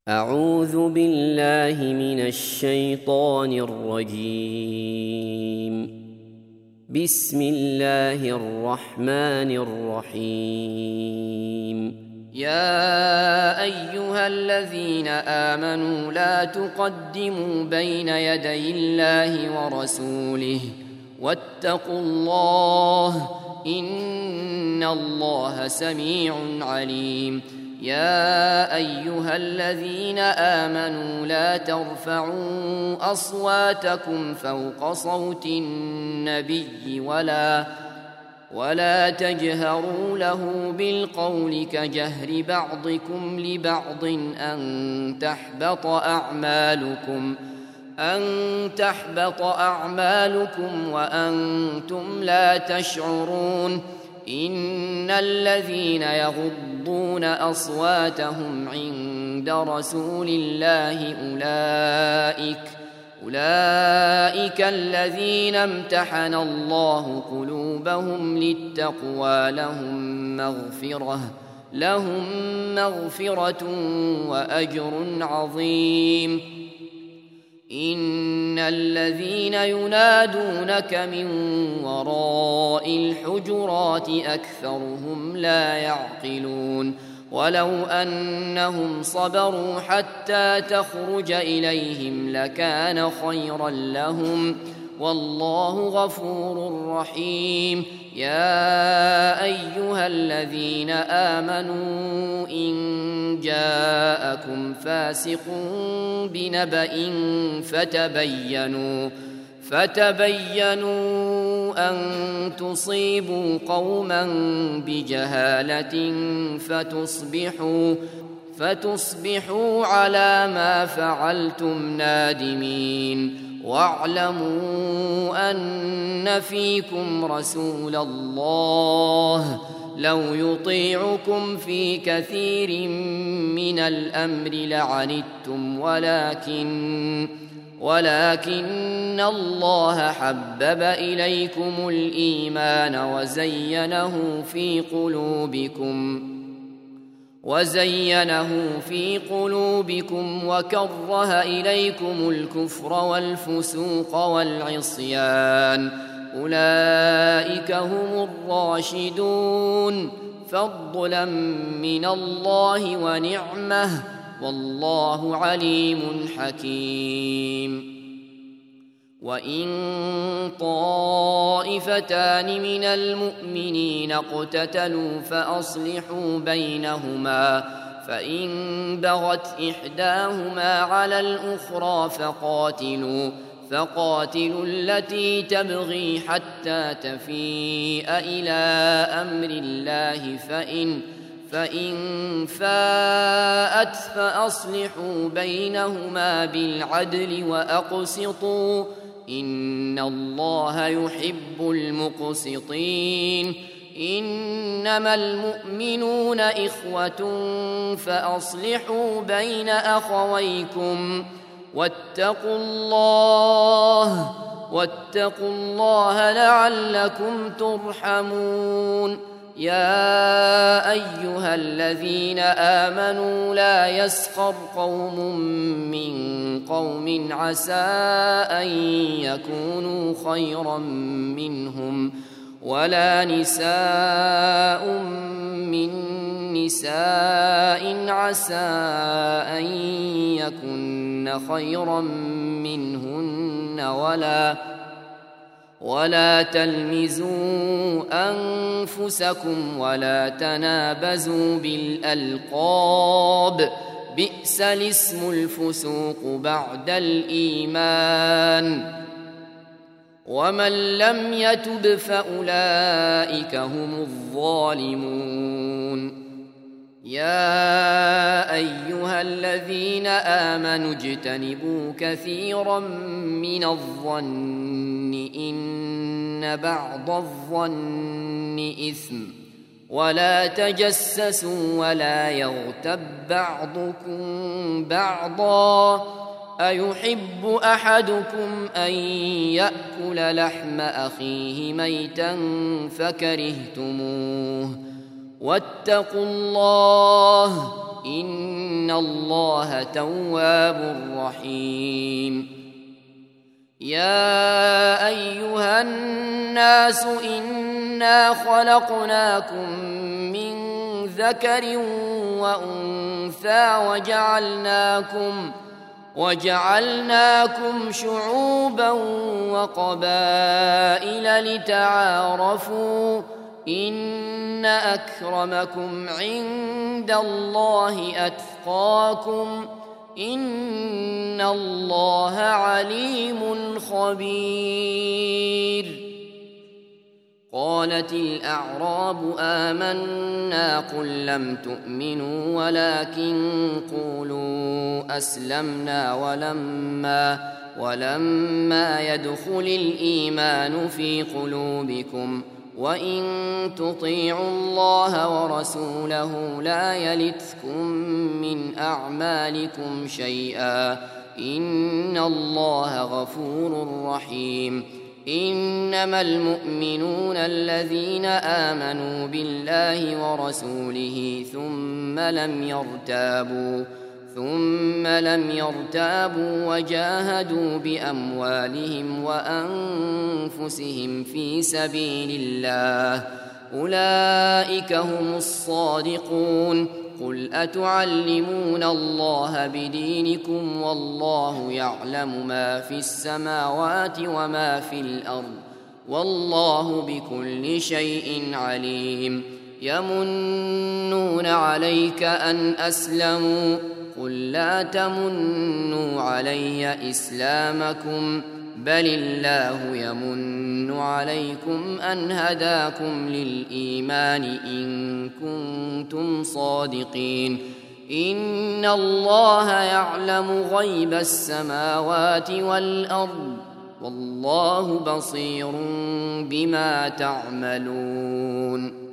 أعوذ بالله من الشيطان الرجيم. بسم الله الرحمن الرحيم. يا أيها الذين آمنوا لا تقدموا بين يدي الله ورسوله واتقوا الله إن الله سميع عليم. يا أيها الذين آمنوا لا ترفعوا أصواتكم فوق صوت النبي ولا تجهروا له بالقول كجهر بعضكم لبعض أن تحبط أعمالكم وأنتم لا تشعرون. إن الذين يغضون أصواتهم عند رسول الله أولئك الذين امتحن الله قلوبهم للتقوى لهم مغفرة وأجر عظيم. إن الذين ينادونك من وراء الحجرات أكثرهم لا يعقلون. ولو أنهم صبروا حتى تخرج إليهم لكان خيرا لهم والله غفور رحيم. يا أيها الذين آمنوا إن جاءكم فاسق بنبأ فتبينوا أن تصيبوا قوما بجهالة فتصبحوا على ما فعلتم نادمين. واعلموا أن فيكم رسول الله لو يطيعكم في كثير من الأمر لعنتم ولكن الله حبب إليكم الإيمان وزينه في قلوبكم وكره إليكم الكفر والفسوق والعصيان أولئك هم الراشدون فضلا من الله ونعمه والله عليم حكيم. وإن طائفتان من المؤمنين اقتتلوا فأصلحوا بينهما فإن بغت إحداهما على الأخرى فقاتلوا التي تبغي حتى تفيء إلى أمر الله فإن فاءت فأصلحوا بينهما بالعدل وأقسطوا إن الله يحب المقسطين. إنما المؤمنون إخوة فأصلحوا بين أخويكم واتقوا الله لعلكم ترحمون. يا أيها الذين آمنوا لا يسخر قوم من قوم عسى أن يكونوا خيرا منهم ولا نساء من نساء عسى أن يكن خيرا منهن ولا تلمزوا أنفسكم ولا تنابزوا بالألقاب بئس الاسم الفسوق بعد الإيمان ومن لم يتب فأولئك هم الظالمون. يا أيها الذين آمنوا اجتنبوا كثيرا من الظن إن بعض الظن إثم ولا تجسسوا ولا يغتب بعضكم بعضا أيحب أحدكم أن يأكل لحم أخيه ميتا فكرهتموه واتقوا الله إن الله تواب رحيم. يا أيها الناس إنا خلقناكم من ذكر وأنثى وجعلناكم شعوبا وقبائل لتعارفوا إن أكرمكم عند الله أتقاكم إن الله عليم خبير. قالت الأعراب آمنا قل لم تؤمنوا ولكن قولوا أسلمنا ولما يدخل الإيمان في قلوبكم وإن تطيعوا الله ورسوله لا يلتكم من أعمالكم شيئا إن الله غفور رحيم. إنما المؤمنون الذين آمنوا بالله ورسوله ثم لم يرتابوا وجاهدوا بأموالهم وأنفسهم في سبيل الله أولئك هم الصادقون. قل أتعلمون الله بدينكم والله يعلم ما في السماوات وما في الأرض والله بكل شيء عليم. يمنون عليك أن أسلموا قل لا تمنوا علي إسلامكم بل الله يمن عليكم أن هداكم للإيمان إن كنتم صادقين. إن الله يعلم غيب السماوات والأرض والله بصير بما تعملون.